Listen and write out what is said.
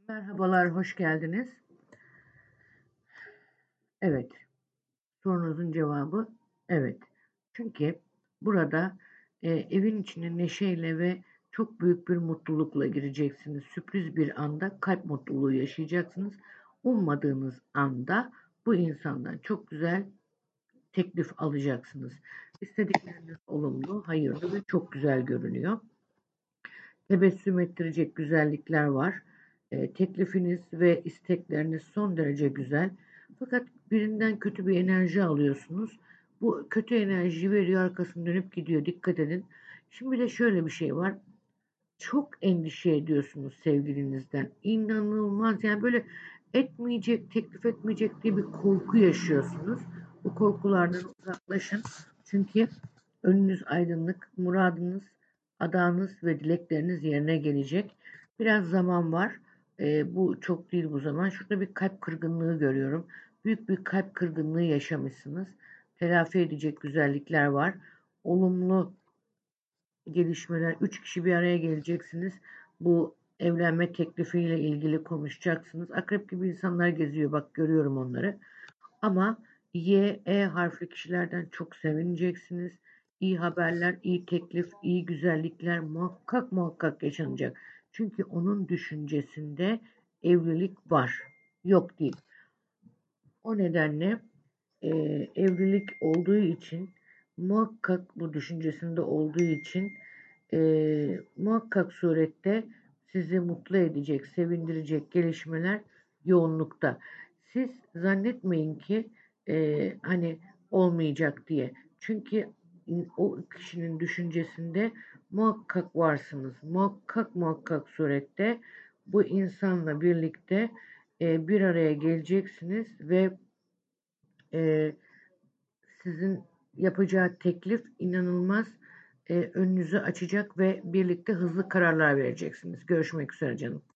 Merhabalar, hoş geldiniz. Evet, sorunuzun cevabı evet. Çünkü burada evin içine neşeyle ve çok büyük bir mutlulukla gireceksiniz. Sürpriz bir anda kalp mutluluğu yaşayacaksınız. Ummadığınız anda bu insandan çok güzel teklif alacaksınız. İstedikleriniz olumlu, hayırlı ve çok güzel görünüyor. Tebessüm ettirecek güzellikler var. Teklifiniz ve istekleriniz son derece güzel. Fakat birinden kötü bir enerji alıyorsunuz. Bu kötü enerjiyi veriyor, arkasını dönüp gidiyor. Dikkat edin. Şimdi bir de şöyle bir şey var. Çok endişe ediyorsunuz sevgilinizden. İnanılmaz, yani böyle etmeyecek, teklif etmeyecek diye bir korku yaşıyorsunuz. Bu korkulardan uzaklaşın. Çünkü önünüz aydınlık, muradınız, adağınız ve dilekleriniz yerine gelecek. Biraz zaman var. Bu çok değil bu zaman. Şurada bir kalp kırgınlığı görüyorum. Büyük bir kalp kırgınlığı yaşamışsınız. Telafi edecek güzellikler var. Olumlu gelişmeler. 3 kişi bir araya geleceksiniz. Bu evlenme teklifiyle ilgili konuşacaksınız. Akrep gibi insanlar geziyor. Bak, görüyorum onları. Ama Y, E harfli kişilerden çok sevineceksiniz. İyi haberler, iyi teklif, iyi güzellikler muhakkak yaşanacak. Çünkü onun düşüncesinde evlilik var. Yok değil. O nedenle evlilik olduğu için, muhakkak bu düşüncesinde olduğu için muhakkak surette sizi mutlu edecek, sevindirecek gelişmeler yoğunlukta. Siz zannetmeyin ki hani olmayacak diye. Çünkü o kişinin düşüncesinde muhakkak varsınız. Muhakkak surette bu insanla birlikte bir araya geleceksiniz ve e, sizin yapacağı teklif inanılmaz önünüzü açacak ve birlikte hızlı kararlar vereceksiniz. Görüşmek üzere canım.